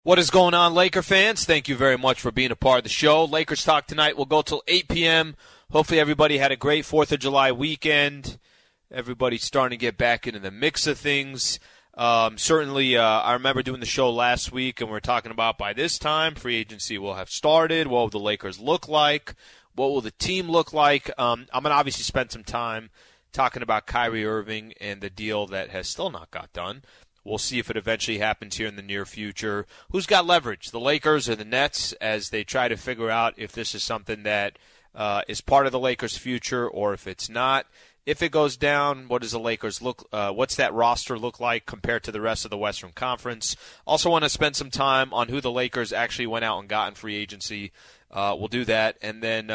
What is going on, Laker fans? Thank you very much for being a part of the show. Lakers Talk tonight will go till 8 p.m. Hopefully everybody had a great 4th of July weekend. Everybody's starting to get back into the mix of things. Certainly, I remember doing the show last week, and we were talking about by this time, free agency will have started. What will the Lakers look like? What will the team look like? I'm going to obviously spend some time talking about Kyrie Irving and the deal that has still not got done. We'll see if it eventually happens here in the near future. Who's got leverage, the Lakers or the Nets, as they try to figure out if this is something that is part of the Lakers' future or if it's not. If it goes down, what does the Lakers look? What's that roster look like compared to the rest of the Western Conference? Also want to spend some time on who the Lakers actually went out and got in free agency. We'll do that, and then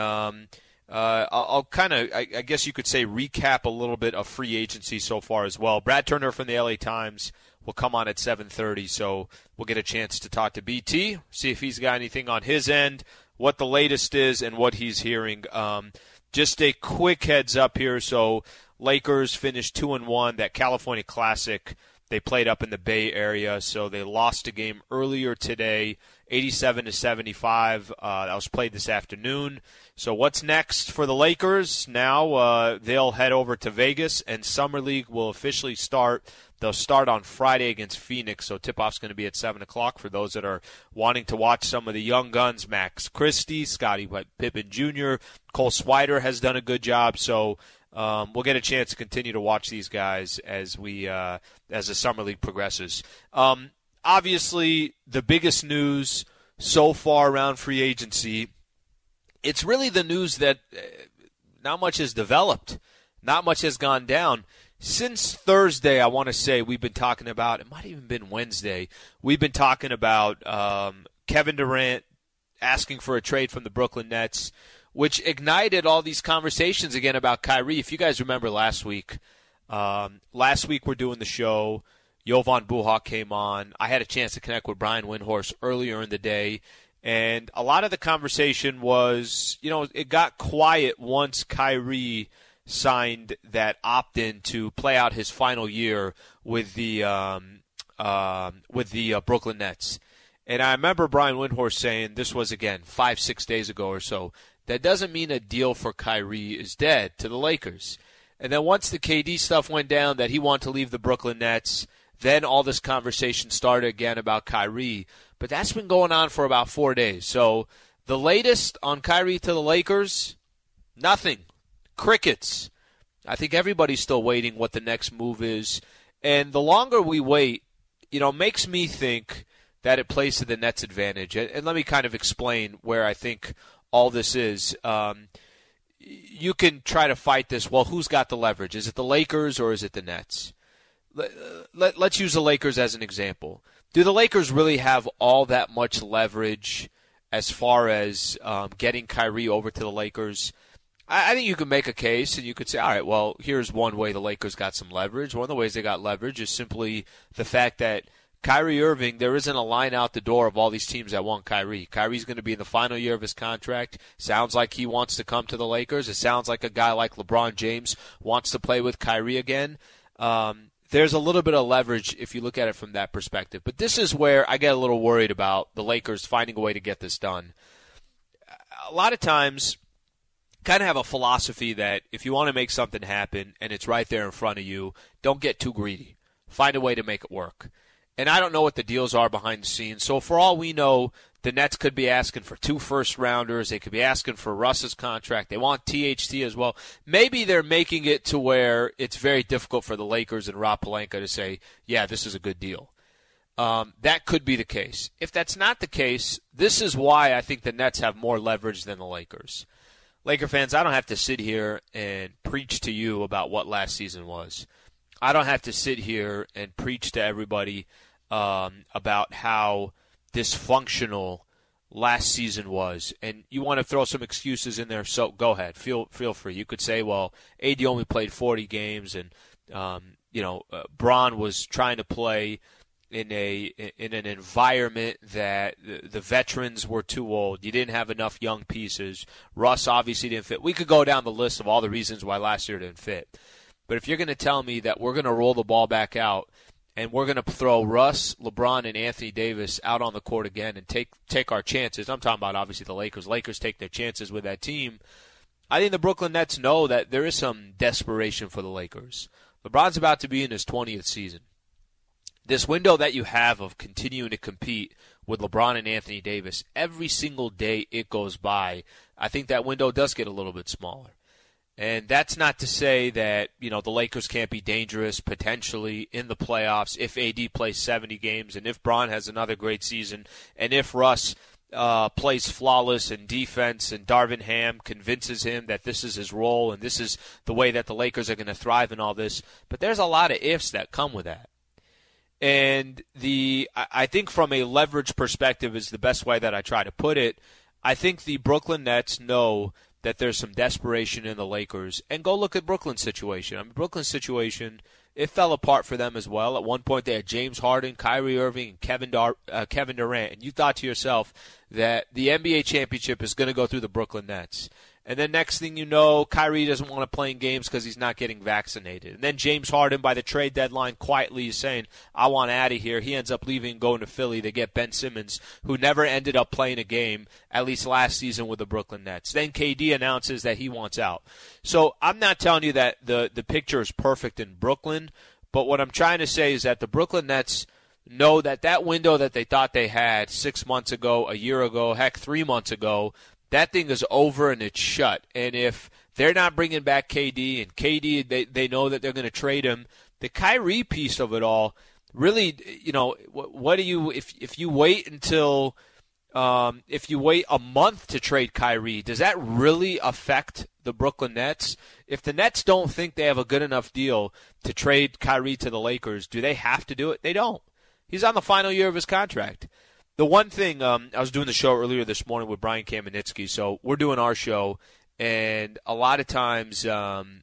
I'll kind of, I guess you could say, recap a little bit of free agency so far as well. Brad Turner from the LA Times will come on at 7:30, so we'll get a chance to talk to BT, see if he's got anything on his end, what the latest is, and what he's hearing. Just a quick heads up here. So Lakers finished 2-1. That California Classic, they played up in the Bay Area, so they lost a game earlier today, 87-75. That was played this afternoon. So what's next for the Lakers? Now they'll head over to Vegas, and Summer League will officially start. They'll start on Friday against Phoenix, so tip-off's going to be at 7 o'clock for those that are wanting to watch some of the young guns. Max Christie, Scottie Pippen Jr., Cole Swider has done a good job, so we'll get a chance to continue to watch these guys as the Summer League progresses. Obviously, the biggest news so far around free agency, it's really the news that not much has developed, not much has gone down. Since Thursday, I want to say we've been talking about, it might have even been Wednesday, we've been talking about Kevin Durant asking for a trade from the Brooklyn Nets, which ignited all these conversations again about Kyrie. If you guys remember last week we're doing the show. Jovan Buchok came on. I had a chance to connect with Brian Windhorst earlier in the day, and a lot of the conversation was, it got quiet once Kyrie signed that opt-in to play out his final year with the Brooklyn Nets. And I remember Brian Windhorst saying, this was, again, 5-6 days ago or so, that doesn't mean a deal for Kyrie is dead to the Lakers. And then once the KD stuff went down, that he wanted to leave the Brooklyn Nets, then all this conversation started again about Kyrie. But that's been going on for about 4 days. So the latest on Kyrie to the Lakers, nothing. Crickets. I think everybody's still waiting what the next move is. And the longer we wait, makes me think that it plays to the Nets' advantage. And let me kind of explain where I think all this is. You can try to fight this. Well, who's got the leverage? Is it the Lakers or is it the Nets? Let's use the Lakers as an example. Do the Lakers really have all that much leverage as far as getting Kyrie over to the Lakers? I think you can make a case, and you could say, all right, well, here's one way the Lakers got some leverage. One of the ways they got leverage is simply the fact that Kyrie Irving, there isn't a line out the door of all these teams that want Kyrie. Kyrie's going to be in the final year of his contract. Sounds like he wants to come to the Lakers. It sounds like a guy like LeBron James wants to play with Kyrie again. There's a little bit of leverage if you look at it from that perspective. But this is where I get a little worried about the Lakers finding a way to get this done. A lot of times, kind of have a philosophy that if you want to make something happen and it's right there in front of you, don't get too greedy. Find a way to make it work. And I don't know what the deals are behind the scenes. So for all we know, the Nets could be asking for 2 first-rounders. They could be asking for Russ's contract. They want THT as well. Maybe they're making it to where it's very difficult for the Lakers and Rob Pelinka to say, yeah, this is a good deal. That could be the case. If that's not the case, this is why I think the Nets have more leverage than the Lakers. Laker fans, I don't have to sit here and preach to you about what last season was. I don't have to sit here and preach to everybody about how dysfunctional last season was. And you want to throw some excuses in there, so go ahead. Feel free. You could say, well, AD only played 40 games, and Bron was trying to play in an environment that the veterans were too old. You didn't have enough young pieces. Russ obviously didn't fit. We could go down the list of all the reasons why last year didn't fit. But if you're going to tell me that we're going to roll the ball back out and we're going to throw Russ, LeBron, and Anthony Davis out on the court again and take our chances. I'm talking about, obviously, the Lakers. Lakers take their chances with that team. I think the Brooklyn Nets know that there is some desperation for the Lakers. LeBron's about to be in his 20th season. This window that you have of continuing to compete with LeBron and Anthony Davis, every single day it goes by, I think that window does get a little bit smaller. And that's not to say that, the Lakers can't be dangerous potentially in the playoffs if AD plays 70 games and if Bron has another great season and if Russ plays flawless in defense and Darvin Ham convinces him that this is his role and this is the way that the Lakers are going to thrive in all this. But there's a lot of ifs that come with that. And I think from a leverage perspective is the best way that I try to put it. I think the Brooklyn Nets know that there's some desperation in the Lakers. And go look at Brooklyn's situation. Brooklyn's situation, it fell apart for them as well. At one point they had James Harden, Kyrie Irving, and Kevin Durant. And you thought to yourself that the NBA championship is going to go through the Brooklyn Nets. And then next thing you know, Kyrie doesn't want to play in games because he's not getting vaccinated. And then James Harden, by the trade deadline, quietly is saying, I want out of here. He ends up leaving and going to Philly. They get Ben Simmons, who never ended up playing a game, at least last season with the Brooklyn Nets. Then KD announces that he wants out. So I'm not telling you that the picture is perfect in Brooklyn, but what I'm trying to say is that the Brooklyn Nets know that window that they thought they had 6 months ago, a year ago, heck, 3 months ago, that thing is over and it's shut. And if they're not bringing back KD, and KD, they know that they're going to trade him, the Kyrie piece of it all, really, what do you, if you wait until, if you wait a month to trade Kyrie, does that really affect the Brooklyn Nets? If the Nets don't think they have a good enough deal to trade Kyrie to the Lakers, do they have to do it? They don't. He's on the final year of his contract. The one thing, I was doing the show earlier this morning with Brian Kamenetsky, so we're doing our show, and a lot of times we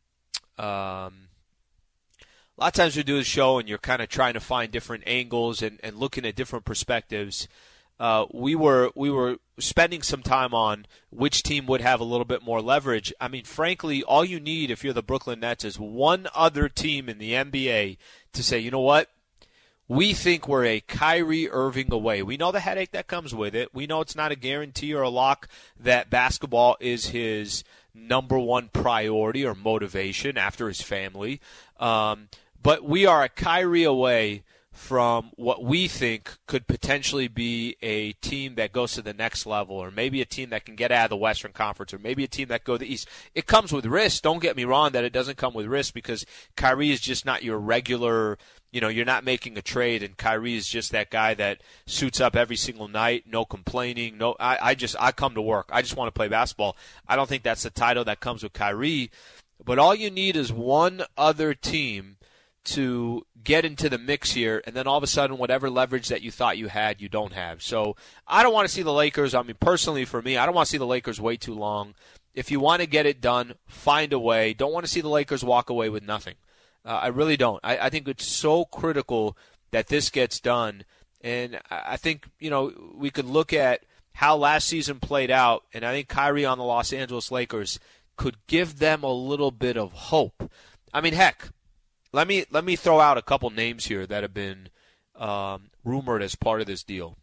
do the show and you're kind of trying to find different angles and looking at different perspectives. We were spending some time on which team would have a little bit more leverage. Frankly, all you need if you're the Brooklyn Nets is one other team in the NBA to say, you know what? We think we're a Kyrie Irving away. We know the headache that comes with it. We know it's not a guarantee or a lock that basketball is his number one priority or motivation after his family. But we are a Kyrie away from what we think could potentially be a team that goes to the next level, or maybe a team that can get out of the Western Conference, or maybe a team that go to the East. It comes with risk. Don't get me wrong that it doesn't come with risk, because Kyrie is just not your regular, you're not making a trade, and Kyrie is just that guy that suits up every single night, no complaining. No, I come to work. I just want to play basketball. I don't think that's the title that comes with Kyrie, but all you need is one other team to get into the mix here, and then all of a sudden whatever leverage that you thought you had, you don't have. So I don't want to see the Lakers, personally for me, I don't want to see the Lakers wait too long. If you want to get it done, find a way. Don't want to see the Lakers walk away with nothing. I really don't. I think it's so critical that this gets done, and I think, we could look at how last season played out, and I think Kyrie on the Los Angeles Lakers could give them a little bit of hope. Heck, Let me throw out a couple names here that have been rumored as part of this deal.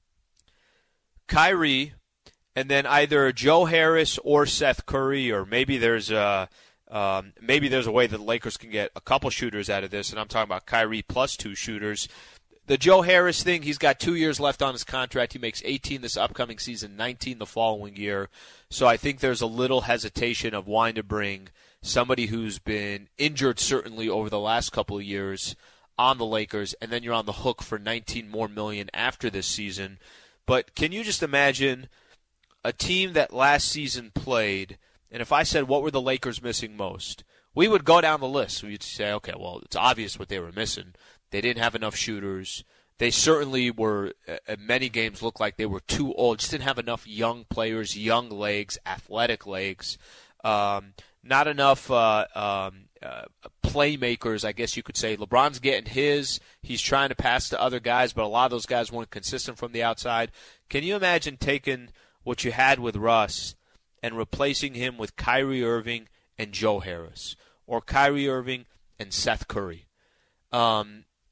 Kyrie, and then either Joe Harris or Seth Curry, or maybe there's a way that the Lakers can get a couple shooters out of this, and I'm talking about Kyrie plus 2 shooters. The Joe Harris thing, he's got 2 years left on his contract. He makes 18 this upcoming season, 19 the following year. So I think there's a little hesitation of wanting to bring somebody who's been injured certainly over the last couple of years on the Lakers, and then you're on the hook for $19 more million after this season. But can you just imagine a team that last season played, and if I said what were the Lakers missing most, we would go down the list. We'd say, okay, well, it's obvious what they were missing. They didn't have enough shooters. They certainly were, many games looked like they were too old, just didn't have enough young players, young legs, athletic legs. Not enough playmakers, I guess you could say. LeBron's getting his. He's trying to pass to other guys, but a lot of those guys weren't consistent from the outside. Can you imagine taking what you had with Russ and replacing him with Kyrie Irving and Joe Harris, or Kyrie Irving and Seth Curry?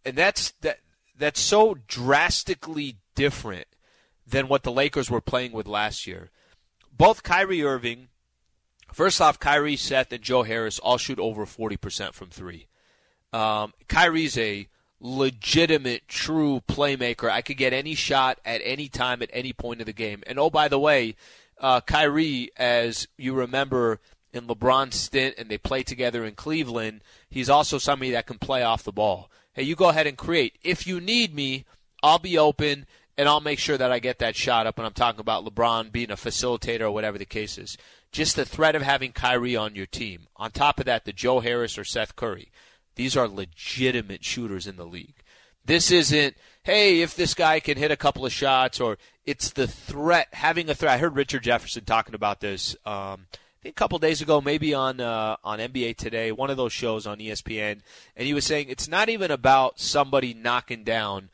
And that's so drastically different than what the Lakers were playing with last year. Both Kyrie Irving, first off, Kyrie, Seth, and Joe Harris all shoot over 40% from three. Kyrie's a legitimate, true playmaker. I could get any shot at any time at any point of the game. And, oh, by the way, Kyrie, as you remember in LeBron's stint and they played together in Cleveland, he's also somebody that can play off the ball. Hey, you go ahead and create. If you need me, I'll be open, and I'll make sure that I get that shot up. And I'm talking about LeBron being a facilitator or whatever the case is. Just the threat of having Kyrie on your team. On top of that, the Joe Harris or Seth Curry. These are legitimate shooters in the league. This isn't, hey, if this guy can hit a couple of shots, or it's the threat, having a threat. I heard Richard Jefferson talking about this I think a couple days ago, maybe on NBA Today, one of those shows on ESPN, and he was saying it's not even about somebody knocking down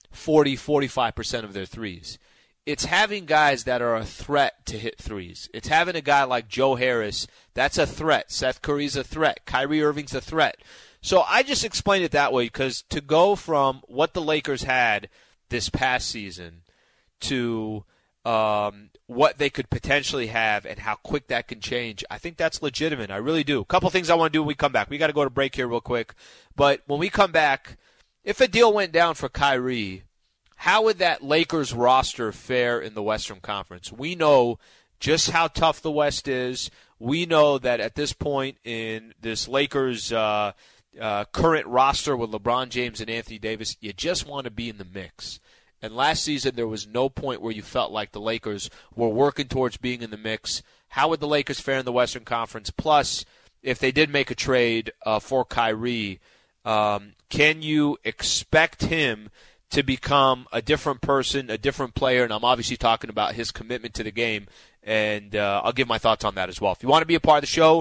40-45% of their threes. It's having guys that are a threat to hit threes. It's having a guy like Joe Harris, that's a threat. Seth Curry's a threat. Kyrie Irving's a threat. So I just explained it that way because to go from what the Lakers had this past season to what they could potentially have and how quick that can change, I think that's legitimate. I really do. A couple things I want to do when we come back. We got to go to break here real quick. But when we come back, if a deal went down for Kyrie, how would that Lakers roster fare in the Western Conference? We know just how tough the West is. We know that at this point in this Lakers current roster with LeBron James and Anthony Davis, you just want to be in the mix. And last season, there was no point where you felt like the Lakers were working towards being in the mix. How would the Lakers fare in the Western Conference? Plus, if they did make a trade for Kyrie, can you expect him to become a different person, a different player? And I'm obviously talking about his commitment to the game. And I'll give my thoughts on that as well. If you want to be a part of the show,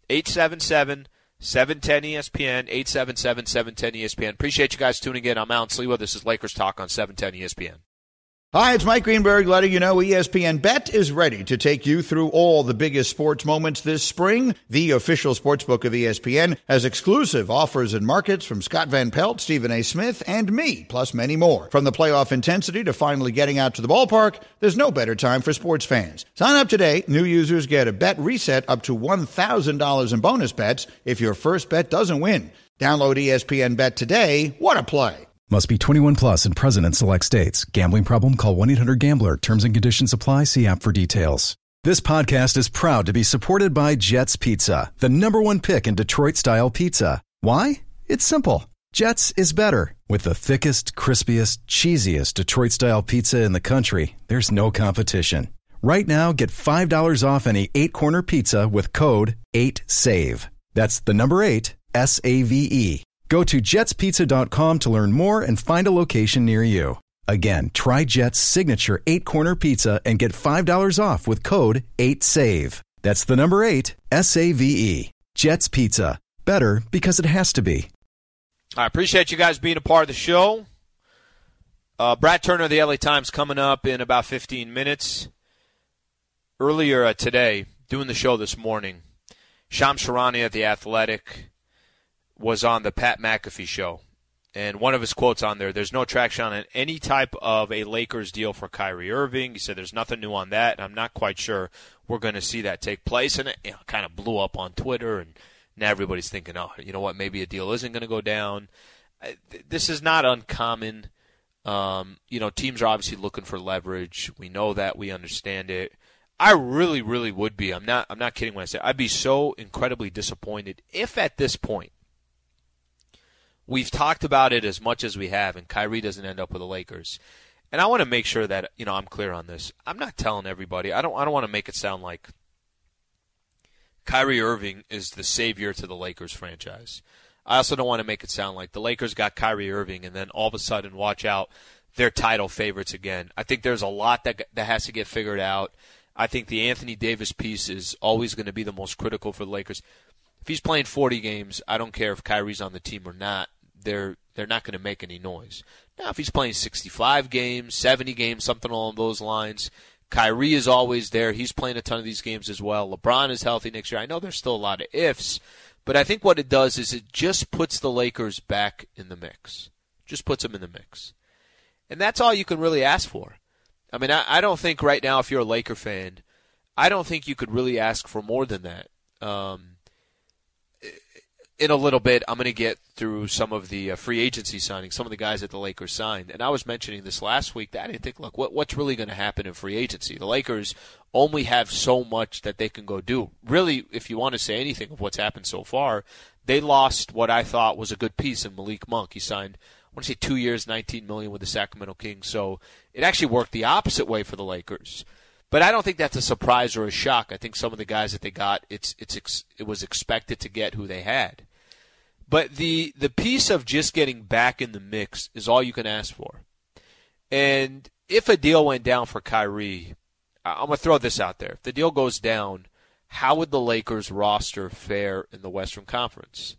877-710-ESPN, 877-710-ESPN. Appreciate you guys tuning in. I'm Alan Sliwa. This is Lakers Talk on 710 ESPN. Hi, it's Mike Greenberg letting you know ESPN Bet is ready to take you through all the biggest sports moments this spring. The official sportsbook of ESPN has exclusive offers and markets from Scott Van Pelt, Stephen A. Smith, and me, plus many more. From the playoff intensity to finally getting out to the ballpark, there's no better time for sports fans. Sign up today. New users get a bet reset up to $1,000 in bonus bets if your first bet doesn't win. Download ESPN Bet today. What a play. Must be 21 plus and present in select states. Gambling problem? Call 1-800-GAMBLER. Terms and conditions apply. See app for details. This podcast is proud to be supported by Jets Pizza, the #1 pick in Detroit-style pizza. Why? It's simple. Jets is better. With the thickest, crispiest, cheesiest Detroit-style pizza in the country, there's no competition. Right now, get $5 off any 8-corner pizza with code 8SAVE. That's the number 8, SAVE. Go to jetspizza.com to learn more and find a location near you. Again, try Jet's signature 8-corner pizza and get $5 off with code 8SAVE. That's the number 8, SAVE. Jet's Pizza. Better because it has to be. I appreciate you guys being a part of the show. Brad Turner of the LA Times coming up in about 15 minutes. Earlier today, doing the show this morning, Shams Charania at The Athletic was on the Pat McAfee show. And one of his quotes on there, there's no traction on any type of a Lakers deal for Kyrie Irving. He said there's nothing new on that, and I'm not quite sure we're going to see that take place. And it kind of blew up on Twitter, and now everybody's thinking, oh, you know what, maybe a deal isn't going to go down. This is not uncommon. Teams are obviously looking for leverage. We know that. We understand it. I really, really would be. I'm not kidding when I say I'd be so incredibly disappointed if at this point we've talked about it as much as we have, and Kyrie doesn't end up with the Lakers. And I want to make sure that I'm clear on this. I'm not telling everybody. I don't want to make it sound like Kyrie Irving is the savior to the Lakers franchise. I also don't want to make it sound like the Lakers got Kyrie Irving and then all of a sudden, watch out, they're title favorites again. I think there's a lot that has to get figured out. I think the Anthony Davis piece is always going to be the most critical for the Lakers. If he's playing 40 games, I don't care if Kyrie's on the team or not. They're not going to make any noise. Now, if he's playing 65 games, 70 games, something along those lines, Kyrie is always there. He's playing a ton of these games as well. LeBron is healthy next year. I know there's still a lot of ifs, but I think what it does is it just puts the Lakers back in the mix. just puts them in the mix. And that's all you can really ask for. I mean, I don't think right now, if you're a Laker fan, I don't think you could really ask for more than that. In a little bit, I'm going to get through some of the free agency signings, some of the guys that the Lakers signed. And I was mentioning this last week that I didn't think, look, what's really going to happen in free agency? The Lakers only have so much that they can go do. Really, if you want to say anything of what's happened so far, they lost what I thought was a good piece in Malik Monk. He signed, I want to say 2 years, $19 million with the Sacramento Kings. So it actually worked the opposite way for the Lakers. But I don't think that's a surprise or a shock. I think some of the guys that they got, it was expected to get who they had. But the piece of just getting back in the mix is all you can ask for. And if a deal went down for Kyrie, I'm going to throw this out there. If the deal goes down, how would the Lakers roster fare in the Western Conference?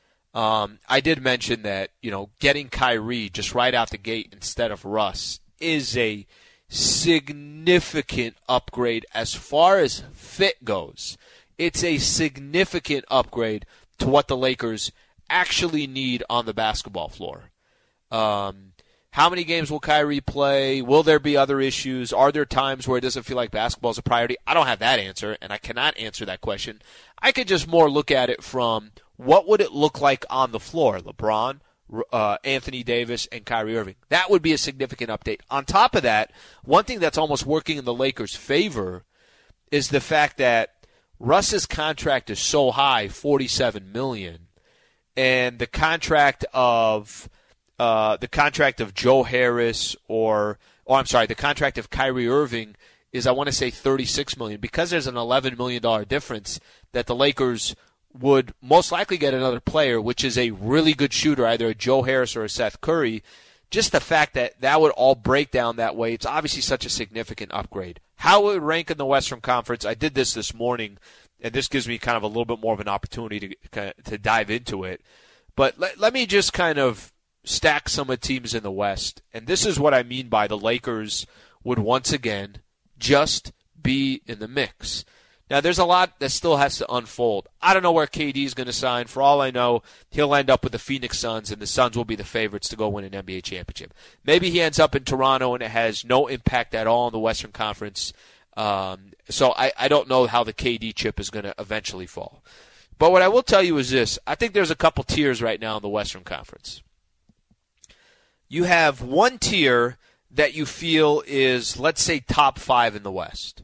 I did mention that, getting Kyrie just right out the gate instead of Russ is a significant upgrade as far as fit goes. It's a significant upgrade to what the Lakers actually need on the basketball floor. How many games will Kyrie play? Will there be other issues? Are there times where it doesn't feel like basketball is a priority? I don't have that answer, and I cannot answer that question. I could just more look at it from what would it look like on the floor? LeBron, Anthony Davis, and Kyrie Irving. That would be a significant update. On top of that, one thing that's almost working in the Lakers' favor is the fact that Russ's contract is so high, $47 million. And the contract of Joe Harris the contract of Kyrie Irving is, I want to say, $36 million. Because there's an $11 million difference, that the Lakers would most likely get another player, which is a really good shooter, either a Joe Harris or a Seth Curry. Just the fact that would all break down that way, it's obviously such a significant upgrade. How it would rank in the Western Conference, I did this morning, and this gives me kind of a little bit more of an opportunity to dive into it. But let me just kind of stack some of the teams in the West. And this is what I mean by the Lakers would once again just be in the mix. Now, there's a lot that still has to unfold. I don't know where KD is going to sign. For all I know, he'll end up with the Phoenix Suns, and the Suns will be the favorites to go win an NBA championship. Maybe he ends up in Toronto, and it has no impact at all in the Western Conference. So I don't know how the KD chip is going to eventually fall. But what I will tell you is this. I think there's a couple tiers right now in the Western Conference. You have one tier that you feel is, let's say, top 5 in the West.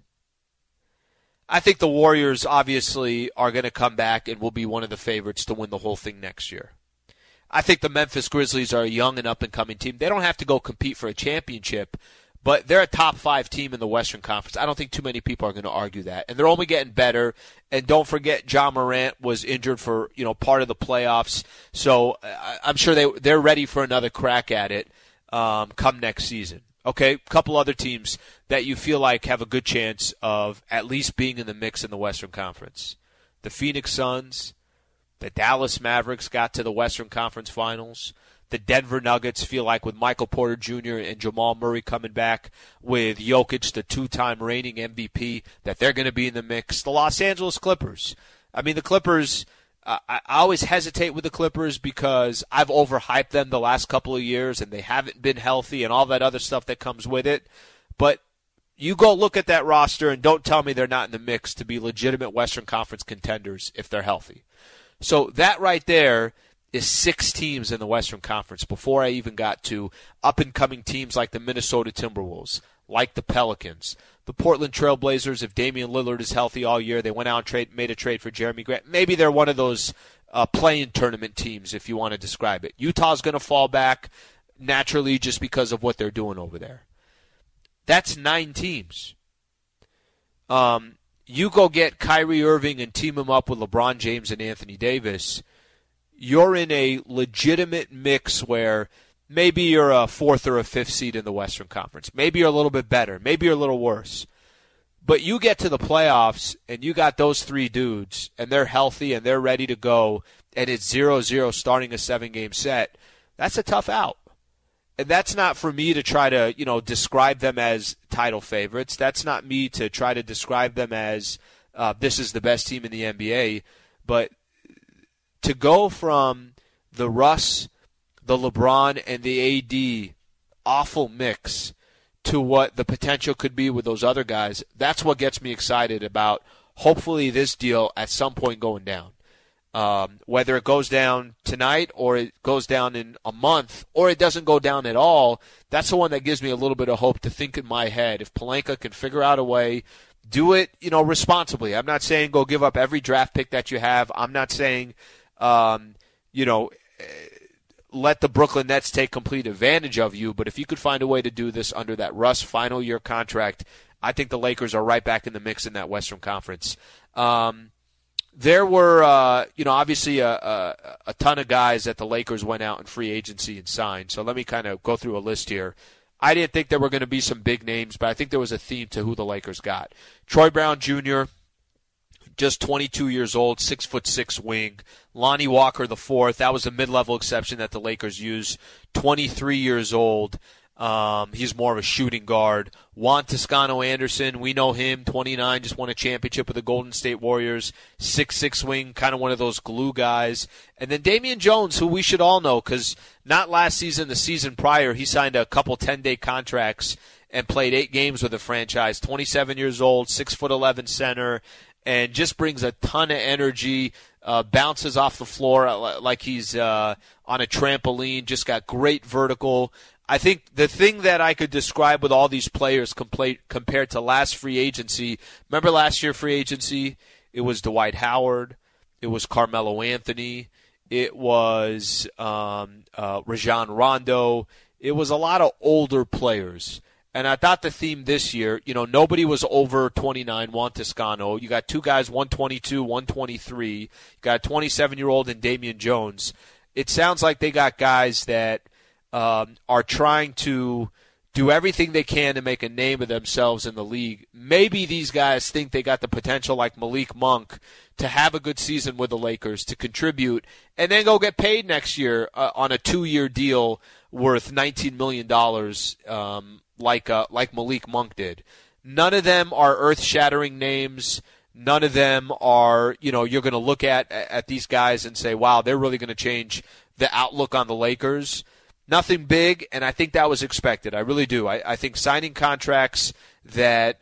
I think the Warriors obviously are going to come back and will be one of the favorites to win the whole thing next year. I think the Memphis Grizzlies are a young and up-and-coming team. They don't have to go compete for a championship, but they're a top 5 team in the Western Conference. I don't think too many people are going to argue that. And they're only getting better. And don't forget, Ja Morant was injured for part of the playoffs. So I'm sure they're ready for another crack at it come next season. Okay, a couple other teams that you feel like have a good chance of at least being in the mix in the Western Conference. The Phoenix Suns, the Dallas Mavericks got to the Western Conference Finals. The Denver Nuggets feel like with Michael Porter Jr. and Jamal Murray coming back, with Jokic, the 2-time reigning MVP, that they're going to be in the mix. The Los Angeles Clippers. I mean, the Clippers, I always hesitate with the Clippers because I've overhyped them the last couple of years and they haven't been healthy and all that other stuff that comes with it. But you go look at that roster and don't tell me they're not in the mix to be legitimate Western Conference contenders if they're healthy. So that right there is 6 teams in the Western Conference before I even got to up-and-coming teams like the Minnesota Timberwolves, like the Pelicans, the Portland Trail Blazers. If Damian Lillard is healthy all year, they went out and made a trade for Jeremy Grant. Maybe they're one of those play-in tournament teams, if you want to describe it. Utah's going to fall back naturally just because of what they're doing over there. That's 9 teams. You go get Kyrie Irving and team him up with LeBron James and Anthony Davis, you're in a legitimate mix where maybe you're a 4th or a 5th seed in the Western Conference. Maybe you're a little bit better. Maybe you're a little worse. But you get to the playoffs, and you got those 3 dudes, and they're healthy, and they're ready to go, and it's 0-0 starting a 7-game set. That's a tough out. And that's not for me to try to, describe them as title favorites. That's not me to try to describe them as this is the best team in the NBA. But to go from the Russ, the LeBron and the AD awful mix to what the potential could be with those other guys, that's what gets me excited about hopefully this deal at some point going down. Whether it goes down tonight or it goes down in a month or it doesn't go down at all, that's the one that gives me a little bit of hope to think in my head. If Pelinka can figure out a way, do it, responsibly. I'm not saying go give up every draft pick that you have. I'm not saying, let the Brooklyn Nets take complete advantage of you, but if you could find a way to do this under that Russ final year contract, I think the Lakers are right back in the mix in that Western Conference. There were, obviously a ton of guys that the Lakers went out in free agency and signed. So let me kind of go through a list here. I didn't think there were going to be some big names, but I think there was a theme to who the Lakers got. Troy Brown Jr., just 22 years old, 6'6" wing. Lonnie Walker IV, that was a mid-level exception that the Lakers used, 23 years old. He's more of a shooting guard. Juan Toscano Anderson, we know him, 29, just won a championship with the Golden State Warriors, 6'6" wing, kind of one of those glue guys. And then Damian Jones, who we should all know, because not last season, the season prior, he signed a couple 10-day contracts and played 8 games with the franchise, 27 years old, 6'11" center, and just brings a ton of energy, bounces off the floor like he's on a trampoline, just got great vertical. I think the thing that I could describe with all these players compared to last free agency, remember last year free agency, it was Dwight Howard, it was Carmelo Anthony, it was Rajon Rondo, it was a lot of older players. And I thought the theme this year, nobody was over 29, Juan Toscano. You got two guys, 122, 123. You got a 27-year-old in Damian Jones. It sounds like they got guys that are trying to do everything they can to make a name of themselves in the league. Maybe these guys think they got the potential, like Malik Monk, to have a good season with the Lakers, to contribute, and then go get paid next year on a 2-year deal worth $19 million, like Malik Monk did. None of them are earth-shattering names. None of them are, you're going to look at these guys and say, wow, they're really going to change the outlook on the Lakers. Nothing big, and I think that was expected. I really do. I think signing contracts that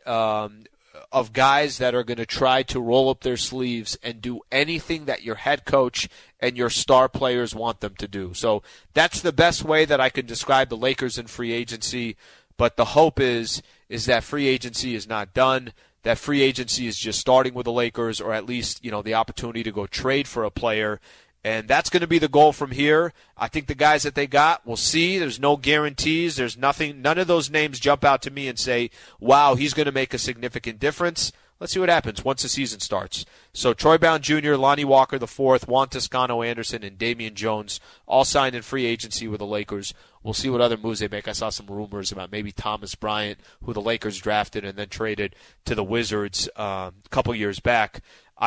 of guys that are going to try to roll up their sleeves and do anything that your head coach and your star players want them to do. So that's the best way that I can describe the Lakers in free agency. But the hope is that free agency is not done, that free agency is just starting with the Lakers, or at least, the opportunity to go trade for a player. And that's going to be the goal from here. I think the guys that they got, we'll see. There's no guarantees. There's nothing. None of those names jump out to me and say, wow, he's going to make a significant difference. Let's see what happens once the season starts. So Troy Brown Jr., Lonnie Walker IV, Juan Toscano Anderson, and Damian Jones all signed in free agency with the Lakers. We'll see what other moves they make. I saw some rumors about maybe Thomas Bryant, who the Lakers drafted and then traded to the Wizards a couple years back.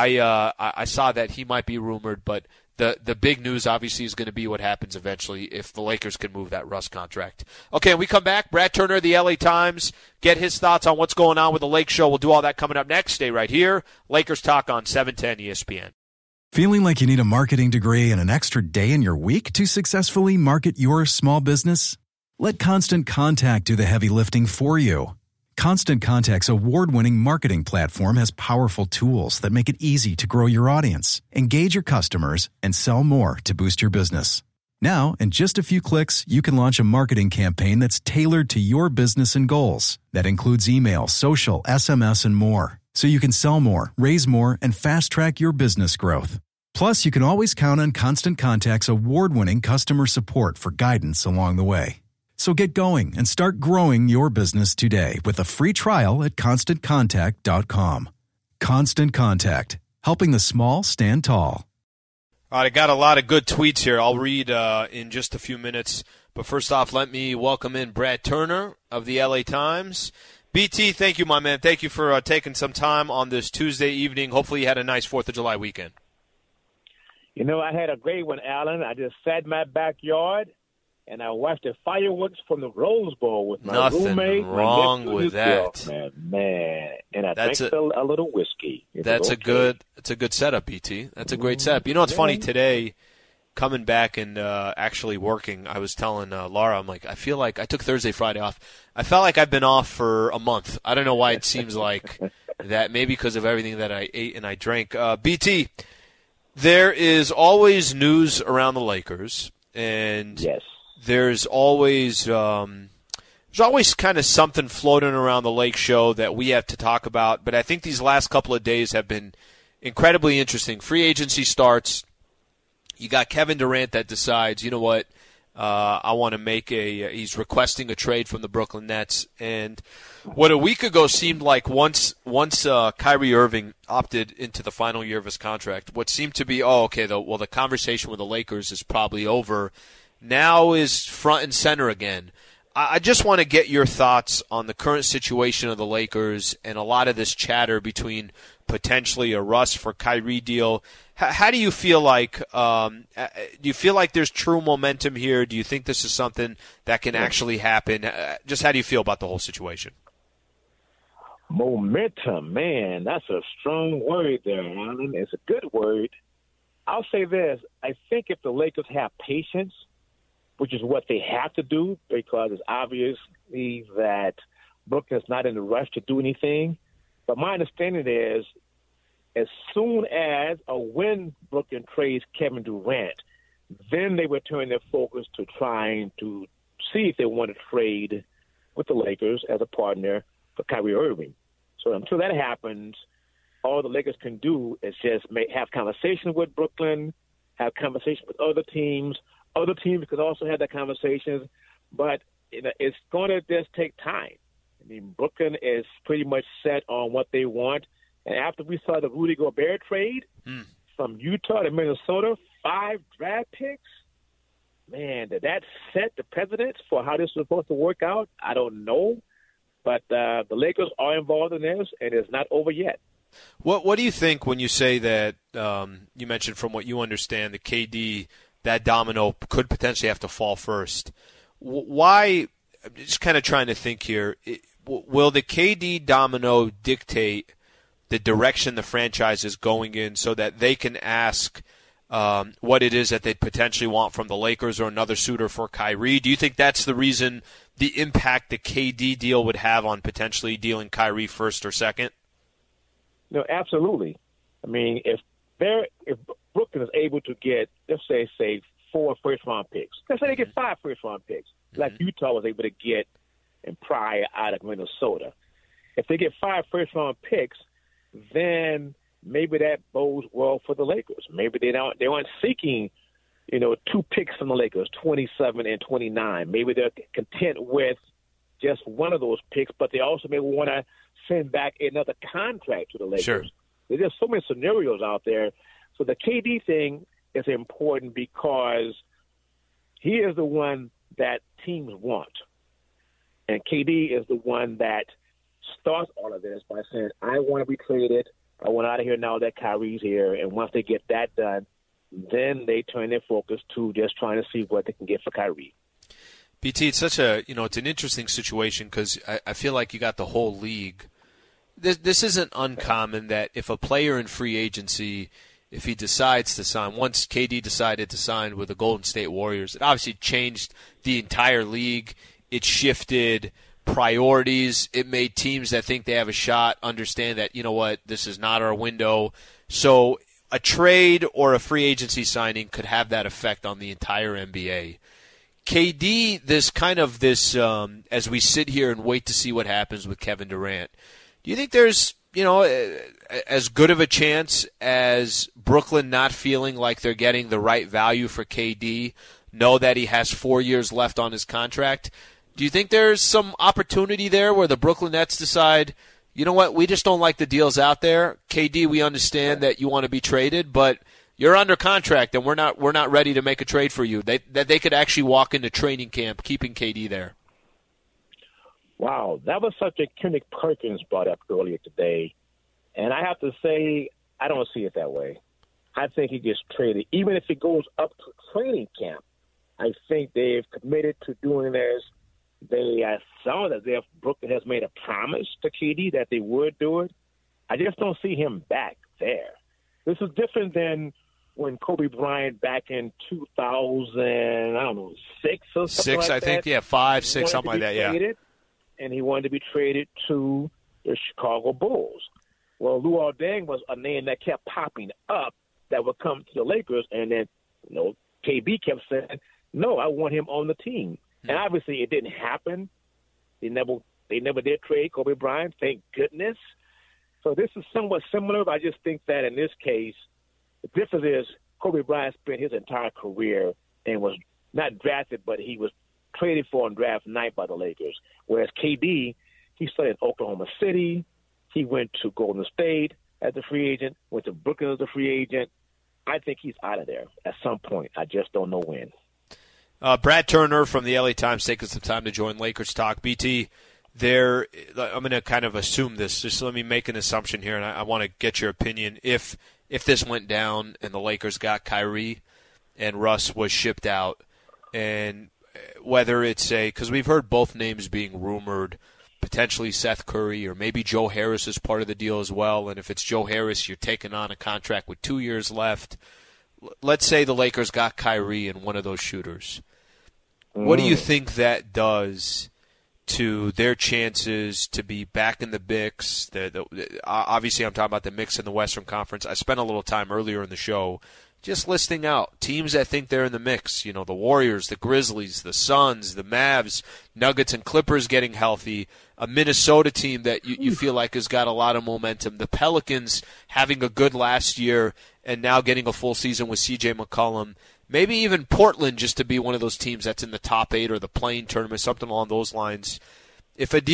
I saw that he might be rumored, but the big news obviously is going to be what happens eventually if the Lakers can move that Russ contract. Okay, when we come back, Brad Turner of the LA Times, get his thoughts on what's going on with the Lake Show. We'll do all that coming up next. Stay right here. Lakers Talk on 710 ESPN. Feeling like you need a marketing degree and an extra day in your week to successfully market your small business? Let Constant Contact do the heavy lifting for you. Constant Contact's award-winning marketing platform has powerful tools that make it easy to grow your audience, engage your customers, and sell more to boost your business. Now, in just a few clicks, you can launch a marketing campaign that's tailored to your business and goals. That includes email, social, SMS, and more. So you can sell more, raise more, and fast-track your business growth. Plus, you can always count on Constant Contact's award-winning customer support for guidance along the way. So get going and start growing your business today with a free trial at ConstantContact.com. Constant Contact, helping the small stand tall. All right, I got a lot of good tweets here. I'll read in just a few minutes. But first off, let me welcome in Brad Turner of the LA Times. BT, thank you, my man. Thank you for taking some time on this Tuesday evening. Hopefully you had a nice 4th of July weekend. I had a great one, Alan. I just sat in my backyard, and I watched the fireworks from the Rose Bowl with my roommate. Nothing wrong with that. Man. And I drank a little whiskey. It's a good setup, BT. That's a great setup. You know what's funny today? coming back and actually working, I was telling Laura, I'm like, I feel like I took Thursday, Friday off. I felt like I've been off for a month. I don't know why it seems like that. Maybe because of everything that I ate and I drank. BT, there is always news around the Lakers, and yes, there's always kind of something floating around the Lake Show that we have to talk about. But I think these last couple of days have been incredibly interesting. Free agency starts. You got Kevin Durant that decides, you know what, I want to make he's requesting a trade from the Brooklyn Nets. And what a week ago seemed like once Kyrie Irving opted into the final year of his contract, what seemed to be, the conversation with the Lakers is probably over, now is front and center again. I just want to get your thoughts on the current situation of the Lakers and a lot of this chatter between potentially a Russ for Kyrie deal. How do you feel like? Do you feel like there's true momentum here? Do you think this is something that can actually happen? Just how do you feel about the whole situation? Momentum, man, that's a strong word there, Alan. It's a good word. I'll say this. I think if the Lakers have patience, which is what they have to do, because it's obviously that Brooklyn's not in a rush to do anything. But my understanding is, as soon as or when Brooklyn trades Kevin Durant, then they would turn their focus to trying to see if they want to trade with the Lakers as a partner for Kyrie Irving. So until that happens, all the Lakers can do is just have conversations with Brooklyn, have conversations with other teams. Other teams could also have that conversations, but it's going to just take time. I mean, Brooklyn is pretty much set on what they want. And after we saw the Rudy Gobert trade from Utah to Minnesota, 5 draft picks, man, did that set the precedent for how this was supposed to work out? I don't know. But the Lakers are involved in this, and it's not over yet. What do you think when you say that you mentioned, from what you understand, the KD, that domino could potentially have to fall first? Why? I'm just kind of trying to think here. Will the KD domino dictate the direction the franchise is going in so that they can ask what it is that they potentially want from the Lakers or another suitor for Kyrie? Do you think that's the reason, the impact the KD deal would have on potentially dealing Kyrie first or second? No, absolutely. I mean, if Brooklyn is able to get, let's say 4 first-round picks, let's say they get 5 first-round picks, like Utah was able to get in prior out of Minnesota. If they get 5 first-round picks, then maybe that bodes well for the Lakers. Maybe they aren't seeking, 2 picks from the Lakers, 27 and 29. Maybe they're content with just one of those picks, but they also maybe want to send back another contract to the Lakers. Sure. There's just so many scenarios out there. So the KD thing is important because he is the one that teams want. And KD is the one that starts all of this by saying, I want to be traded. I want out of here now that Kyrie's here. And once they get that done, then they turn their focus to just trying to see what they can get for Kyrie. BT, it's such a, it's an interesting situation because I feel like you got the whole league. This isn't uncommon that if a player in free agency, if he decides to sign, once KD decided to sign with the Golden State Warriors, it obviously changed the entire league. It shifted priorities. It made teams that think they have a shot understand that, this is not our window. So a trade or a free agency signing could have that effect on the entire NBA. KD, as we sit here and wait to see what happens with Kevin Durant, do you think there's, as good of a chance as Brooklyn not feeling like they're getting the right value for KD, know that he has 4 years left on his contract? Do you think there's some opportunity there where the Brooklyn Nets decide, you know what, we just don't like the deals out there. KD, we understand that you want to be traded, but you're under contract and we're not ready to make a trade for you. That they could actually walk into training camp keeping KD there. Wow, that was something Kendrick Perkins brought up earlier today. And I have to say, I don't see it that way. I think he gets traded. Even if it goes up to training camp, I think they've committed to doing this. I saw that Brooklyn has made a promise to KD that they would do it. I just don't see him back there. This is different than when Kobe Bryant back in 2006 or something Six, like I that. think, 5, 6, something like that, traded, and he wanted to be traded to the Chicago Bulls. Well, Luol Deng was a name that kept popping up that would come to the Lakers, and then KB kept saying, "No, I want him on the team." And obviously, it didn't happen. They never did trade Kobe Bryant. Thank goodness. So this is somewhat similar, but I just think that in this case, the difference is Kobe Bryant spent his entire career and was not drafted, but he was traded for on draft night by the Lakers. Whereas KD, he started in Oklahoma City. He went to Golden State as a free agent, went to Brooklyn as a free agent. I think he's out of there at some point. I just don't know when. Brad Turner from the LA Times taking some time to join Lakers Talk. BT, I'm going to kind of assume this. Just let me make an assumption here, and I want to get your opinion. If this went down and the Lakers got Kyrie and Russ was shipped out, and whether it's because we've heard both names being rumored, potentially Seth Curry or maybe Joe Harris is part of the deal as well. And if it's Joe Harris, you're taking on a contract with 2 years left. Let's say the Lakers got Kyrie and one of those shooters. What do you think that does to their chances to be back in the mix? Obviously, I'm talking about the mix in the Western Conference. I spent a little time earlier in the show just listing out teams that think they're in the mix. The Warriors, the Grizzlies, the Suns, the Mavs, Nuggets, and Clippers getting healthy. A Minnesota team that you feel like has got a lot of momentum. The Pelicans having a good last year and now getting a full season with C.J. McCollum. Maybe even Portland just to be one of those teams that's in the top 8 or the play-in tournament, something along those lines. If a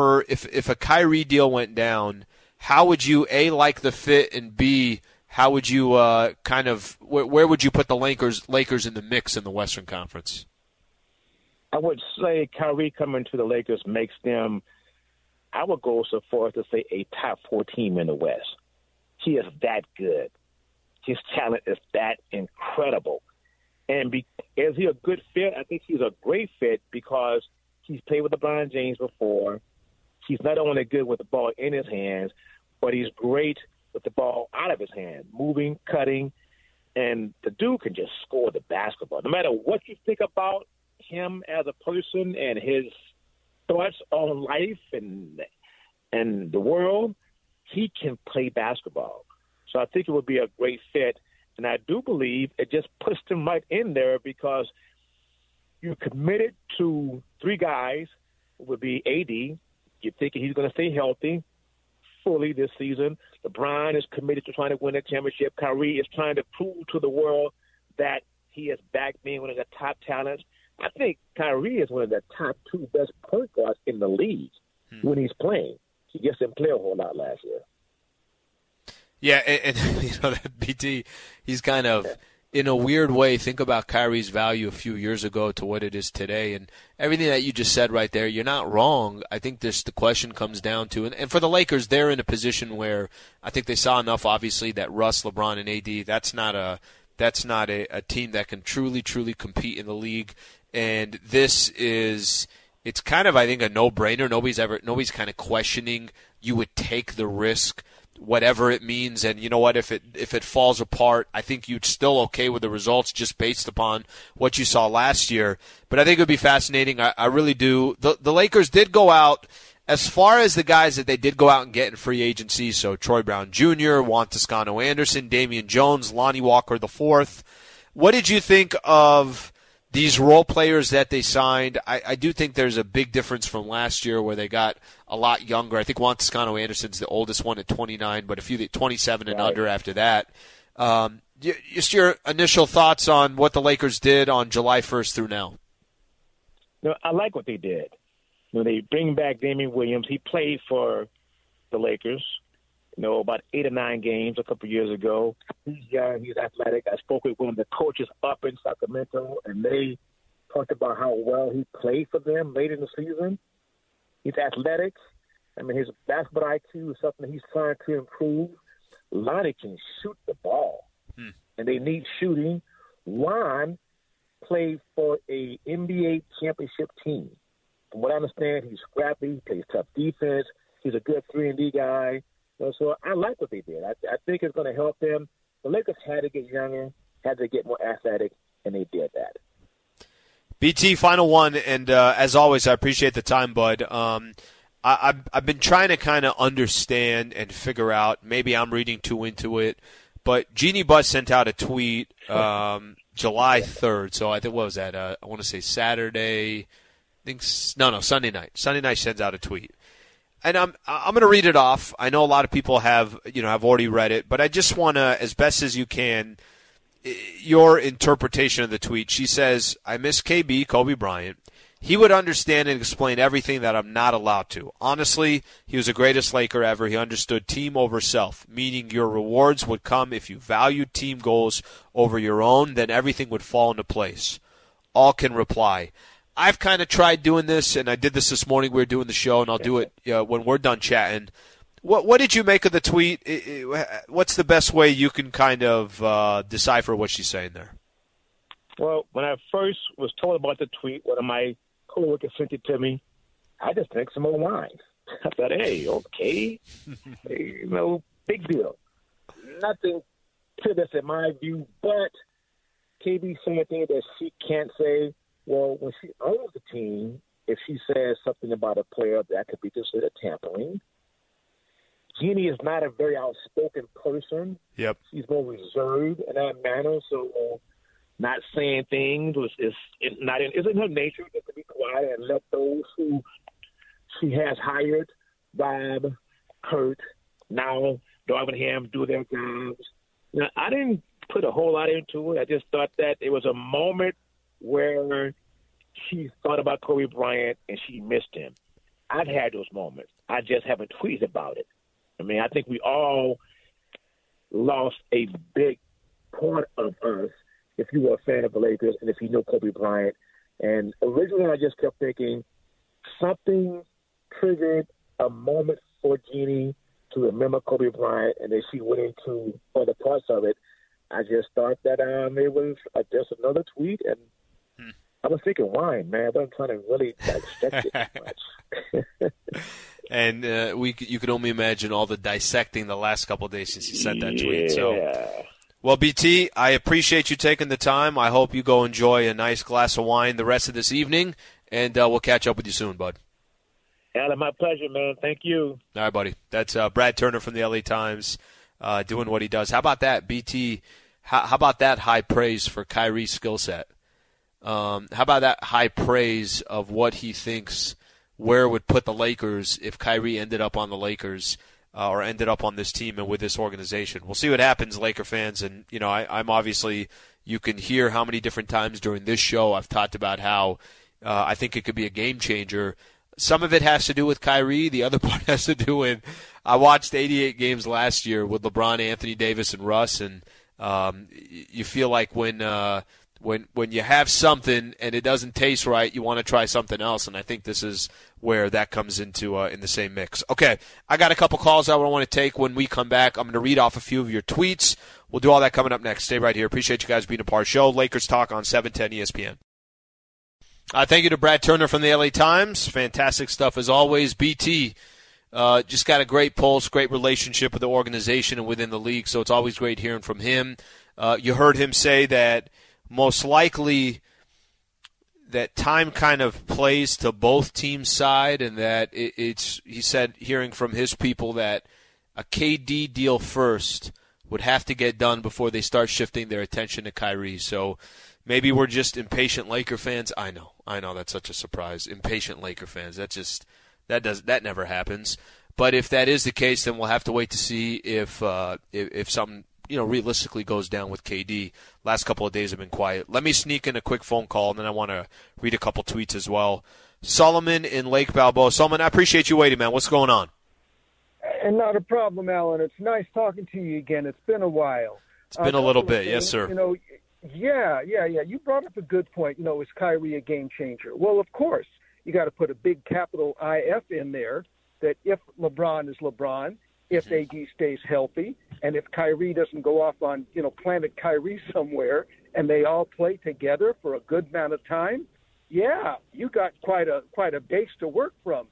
Kyrie deal went down, how would you, A, like the fit, and B, how would you where would you put the Lakers in the mix in the Western Conference? I would say Kyrie coming to the Lakers makes them, I would go so far as to say, a top 4 team in the West. He is that good. His talent is that incredible. And is he a good fit? I think he's a great fit because he's played with LeBron James before. He's not only good with the ball in his hands, but he's great with the ball out of his hand, moving, cutting, and the dude can just score the basketball. No matter what you think about him as a person and his thoughts on life and the world, he can play basketball. So I think it would be a great fit. And I do believe it just puts them right in there because you're committed to 3 guys. It would be AD. You're thinking he's going to stay healthy fully this season. LeBron is committed to trying to win a championship. Kyrie is trying to prove to the world that he is back being one of the top talents. I think Kyrie is one of the top 2 best point guards in the league when he's playing. He just didn't play a whole lot last year. Yeah, and that BT, he's kind of, in a weird way, think about Kyrie's value a few years ago to what it is today. And everything that you just said right there, you're not wrong. I think the question comes down to, and for the Lakers, they're in a position where I think they saw enough, obviously, that Russ, LeBron, and AD, that's not a team that can truly compete in the league. And it's kind of, I think, a no-brainer. Nobody's kind of questioning you would take the risk, whatever it means. And you know what, if it falls apart, I think you'd still okay with the results just based upon what you saw last year. But I think it would be fascinating. I really do. The Lakers did go out, as far as the guys that they did go out and get in free agency, so Troy Brown Jr., Juan Toscano-Anderson, Damian Jones, Lonnie Walker IV. What did you think of these role players that they signed? I do think there's a big difference from last year where they got a lot younger. I think Juan Toscano-Anderson's the oldest one at 29, but a few 27 and under after that. Just your initial thoughts on what the Lakers did on July 1st through now. No, I like what they did. They bring back Damian Williams. He played for the Lakers, about 8 or 9 games a couple of years ago. He's young. He's athletic. I spoke with one of the coaches up in Sacramento, and they talked about how well he played for them late in the season. He's athletic. His basketball IQ is something he's trying to improve. Lonnie can shoot the ball, and they need shooting. Juan played for a NBA championship team. From what I understand, he's scrappy, he plays tough defense. He's a good 3-and-D guy. So I like what they did. I think it's going to help them. the Lakers had to get younger, had to get more athletic, and they did that. BT, final one, and as always, I appreciate the time, bud. I've been trying to kind of understand and figure out, maybe I'm reading too into it, but Jeannie Buss sent out a tweet July 3rd, so I think, what was that? I want to say Saturday, Sunday night. Sunday night sends out a tweet. And I'm going to read it off. I know a lot of people have already read it, but I just want to, as best as you can, your interpretation of the tweet. She says, I miss KB, Kobe Bryant. He would understand and explain everything that I'm not allowed to. Honestly, he was the greatest Laker ever. He understood team over self, meaning your rewards would come if you valued team goals over your own, then everything would fall into place. All can reply. I've kind of tried doing this, and I did this morning. We were doing the show, and I'll do it when we're done chatting. What did you make of the tweet? What's the best way you can kind of decipher what she's saying there? Well, when I first was told about the tweet, one of my coworkers sent it to me. I just drank some more wine. I thought, hey, okay, big deal. Nothing to this in my view, but KB saying things that she can't say. Well, when she owns the team, if she says something about a player, that could be considered tampering. Jeannie is not a very outspoken person. Yep. She's more reserved in that manner, so not saying things is not in her nature just to be quiet and let those who she has hired, Bob, Kurt, now Darvingham, do their jobs. Now, I didn't put a whole lot into it. I just thought that it was a moment where she thought about Kobe Bryant and she missed him. I've had those moments. I just haven't tweeted about it. I mean, I think we all lost a big part of us if you were a fan of the Lakers and if you knew Kobe Bryant. And originally I just kept thinking something triggered a moment for Jeannie to remember Kobe Bryant, and then she went into other parts of it. I just thought that it was just another tweet, and I was thinking wine, man. I wasn't trying to really dissect it much. And you can only imagine all the dissecting the last couple of days since you sent that tweet. So, well, BT, I appreciate you taking the time. I hope you go enjoy a nice glass of wine the rest of this evening, and we'll catch up with you soon, bud. Alan, my pleasure, man. Thank you. All right, buddy. That's Brad Turner from the LA Times doing what he does. How about that, BT? How about that high praise for Kyrie's skill set? How about that high praise of what he thinks where would put the Lakers if Kyrie ended up on the Lakers or ended up on this team and with this organization? We'll see what happens, Laker fans. And, I'm obviously – you can hear how many different times during this show I've talked about how I think it could be a game changer. Some of it has to do with Kyrie. The other part has to do with I watched 88 games last year with LeBron, Anthony Davis, and Russ, and you feel like when you have something and it doesn't taste right, you want to try something else, and I think this is where that comes into in the same mix. Okay, I got a couple calls I want to take when we come back. I'm going to read off a few of your tweets. We'll do all that coming up next. Stay right here. Appreciate you guys being a part of the show. Lakers Talk on 710 ESPN. Thank you to Brad Turner from the LA Times. Fantastic stuff as always. BT just got a great pulse, great relationship with the organization and within the league, so it's always great hearing from him. You heard him say that most likely that time kind of plays to both teams' side, and that he said, hearing from his people, that a KD deal first would have to get done before they start shifting their attention to Kyrie. So maybe we're just impatient Laker fans. I know that's such a surprise. Impatient Laker fans. That never happens. But if that is the case, then we'll have to wait to see if something realistically goes down with KD. Last couple of days have been quiet. Let me sneak in a quick phone call, and then I want to read a couple tweets as well. Solomon in Lake Balboa. Solomon, I appreciate you waiting, man. What's going on? And not a problem, Alan. It's nice talking to you again. It's been a while. It's been a little bit, yes, sir. Yeah. You brought up a good point. Is Kyrie a game changer? Well, of course, you got to put a big capital IF in there. That if LeBron is LeBron, if AD stays healthy, and if Kyrie doesn't go off on, Planet Kyrie somewhere, and they all play together for a good amount of time, yeah, you got quite a base to work from.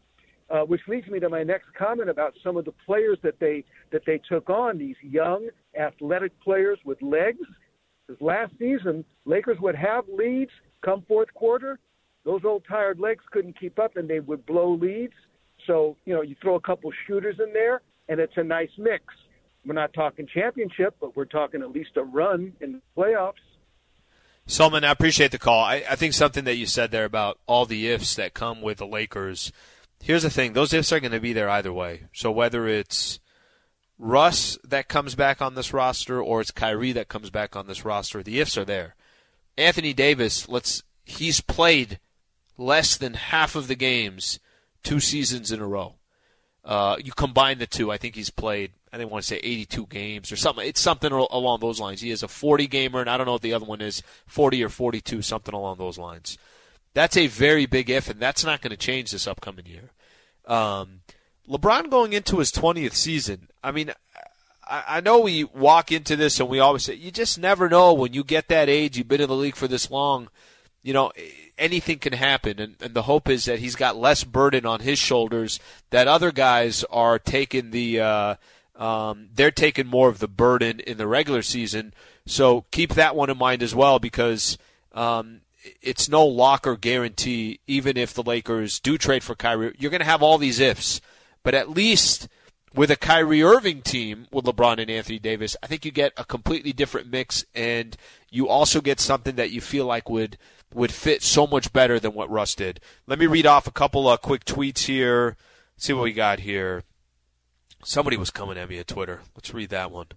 which leads me to my next comment about some of the players that they took on, these young, athletic players with legs. Because last season, Lakers would have leads come fourth quarter. Those old tired legs couldn't keep up, and they would blow leads. So, you throw a couple shooters in there, and it's a nice mix. We're not talking championship, but we're talking at least a run in the playoffs. Solomon, I appreciate the call. I think something that you said there about all the ifs that come with the Lakers, here's the thing. Those ifs are going to be there either way. So whether it's Russ that comes back on this roster or it's Kyrie that comes back on this roster, the ifs are there. Anthony Davis, he's played less than half of the games 2 seasons in a row. You combine the two, I think he's played, I didn't want to say 82 games or something. It's something along those lines. He is a 40-gamer, and I don't know what the other one is, 40 or 42, something along those lines. That's a very big if, and that's not going to change this upcoming year. LeBron going into his 20th season, I mean, I know we walk into this and we always say, you just never know when you get that age, you've been in the league for this long, anything can happen. And the hope is that he's got less burden on his shoulders, that other guys are taking they're taking more of the burden in the regular season. So keep that one in mind as well, because it's no lock or guarantee, even if the Lakers do trade for Kyrie. You're going to have all these ifs. But at least with a Kyrie Irving team with LeBron and Anthony Davis, I think you get a completely different mix, and you also get something that you feel like would fit so much better than what Russ did. Let me read off a couple of quick tweets here. See what we got here. Somebody was coming at me at Twitter. Let's read that one.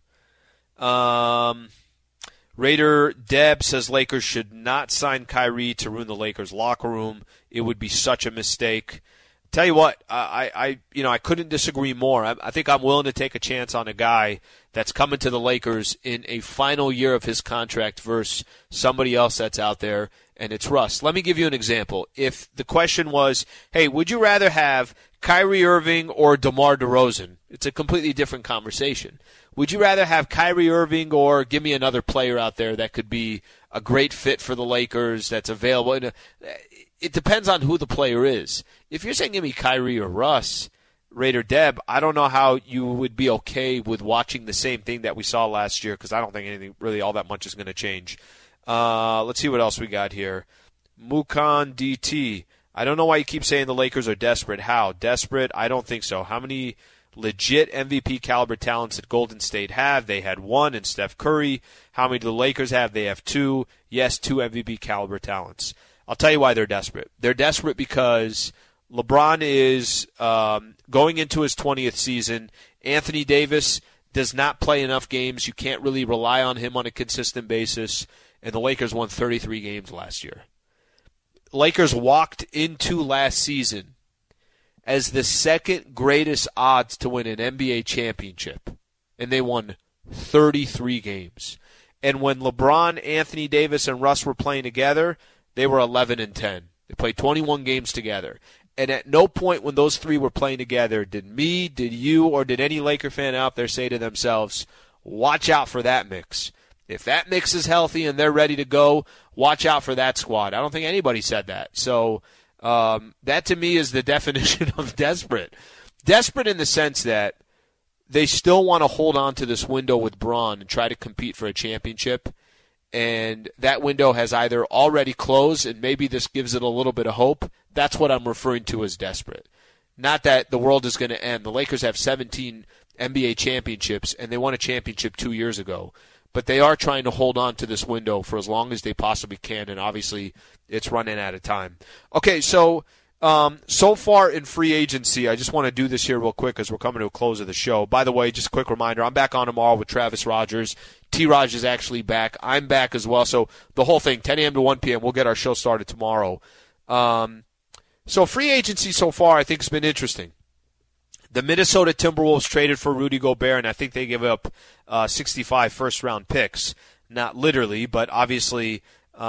Raider Deb says Lakers should not sign Kyrie to ruin the Lakers locker room. It would be such a mistake. Tell you what, I couldn't disagree more. I think I'm willing to take a chance on a guy that's coming to the Lakers in a final year of his contract versus somebody else that's out there, and it's Russ. Let me give you an example. If the question was, hey, would you rather have Kyrie Irving or DeMar DeRozan? It's a completely different conversation. Would you rather have Kyrie Irving or give me another player out there that could be a great fit for the Lakers that's available? It depends on who the player is. If you're saying give me Kyrie or Russ, Raider Deb, I don't know how you would be okay with watching the same thing that we saw last year, because I don't think anything really all that much is going to change. Let's see what else we got here. Mukan DT, I don't know why you keep saying the Lakers are desperate. How? Desperate? I don't think so. How many legit MVP caliber talents that Golden State have? They had 1 in Steph Curry. How many do the Lakers have? They have 2. Yes, 2 MVP caliber talents. I'll tell you why they're desperate. They're desperate because LeBron is going into his 20th season. Anthony Davis does not play enough games. You can't really rely on him on a consistent basis. And the Lakers won 33 games last year. Lakers walked into last season as the second greatest odds to win an NBA championship. And they won 33 games. And when LeBron, Anthony Davis, and Russ were playing together, they were 11-10. They played 21 games together. And at no point when those three were playing together did me, did you, or did any Laker fan out there say to themselves, watch out for that mix. If that mix is healthy and they're ready to go, watch out for that squad. I don't think anybody said that. So that to me is the definition of desperate. Desperate in the sense that they still want to hold on to this window with Bron and try to compete for a championship. And that window has either already closed, and maybe this gives it a little bit of hope. That's what I'm referring to as desperate. Not that the world is going to end. The Lakers have 17 NBA championships, and they won a championship 2 years ago. But they are trying to hold on to this window for as long as they possibly can, and obviously it's running out of time. Okay, so far in free agency, I just want to do this here real quick as we're coming to a close of the show. By the way, just a quick reminder, I'm back on tomorrow with Travis Rogers. T-Raj is actually back. I'm back as well. So the whole thing, 10 a.m. to 1 p.m., we'll get our show started tomorrow. So free agency so far I think has been interesting. The Minnesota Timberwolves traded for Rudy Gobert, and I think they gave up 65 first-round picks. Not literally, but obviously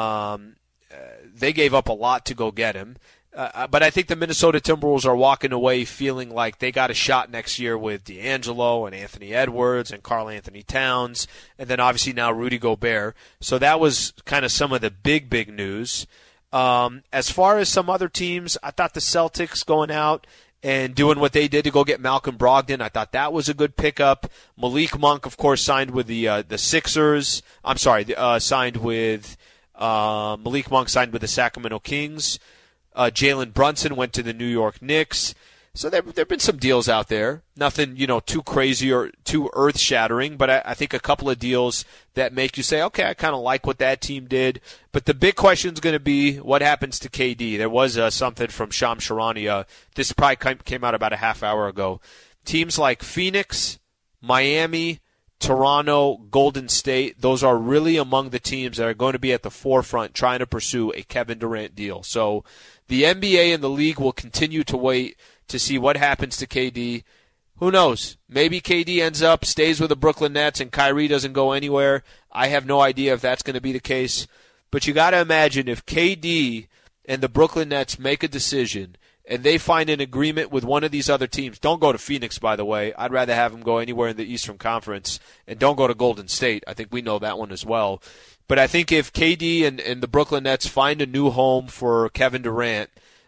they gave up a lot to go get him. But I think the Minnesota Timberwolves are walking away feeling like they got a shot next year with D'Angelo and Anthony Edwards and Karl Anthony Towns, and then obviously now Rudy Gobert. So that was kind of some of the big news. As far as some other teams, I thought the Celtics going out and doing what they did to go get Malcolm Brogdon. I thought that was a good pickup. Malik Monk, of course, signed with the Sixers. I'm sorry, signed with Malik Monk signed with the Sacramento Kings. Jalen Brunson went to the New York Knicks. So there have been some deals out there. Nothing, too crazy or too earth-shattering, but I think a couple of deals that make you say, okay, I kind of like what that team did. But the big question is going to be what happens to KD. There was something from Shams Charania. This probably came out about a half hour ago. Teams like Phoenix, Miami, Toronto, Golden State, those are really among the teams that are going to be at the forefront trying to pursue a Kevin Durant deal. So the NBA and the league will continue to wait to see what happens to KD. Who knows? Maybe KD stays with the Brooklyn Nets and Kyrie doesn't go anywhere. I have no idea if that's going to be the case. But you got to imagine if KD and the Brooklyn Nets make a decision and they find an agreement with one of these other teams, don't go to Phoenix, by the way. I'd rather have them go anywhere in the Eastern Conference, and don't go to Golden State. I think we know that one as well. But I think if KD and the Brooklyn Nets find a new home for Kevin Durant,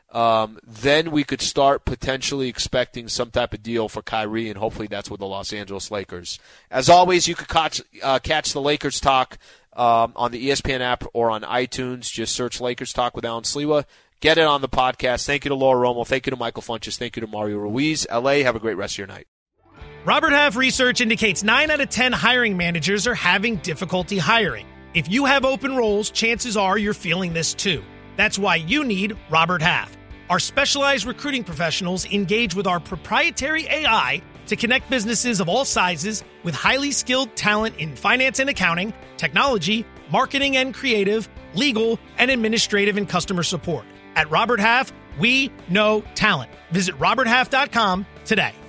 then we could start potentially expecting some type of deal for Kyrie, and hopefully that's with the Los Angeles Lakers. As always, you could catch the Lakers Talk on the ESPN app or on iTunes. Just search Lakers Talk with Alan Sliwa. Get it on the podcast. Thank you to Laura Romo. Thank you to Michael Funches. Thank you to Mario Ruiz. LA, have a great rest of your night. Robert Half research indicates 9 out of 10 hiring managers are having difficulty hiring. If you have open roles, chances are you're feeling this too. That's why you need Robert Half. Our specialized recruiting professionals engage with our proprietary AI to connect businesses of all sizes with highly skilled talent in finance and accounting, technology, marketing and creative, legal, and administrative and customer support. At Robert Half, we know talent. Visit roberthalf.com today.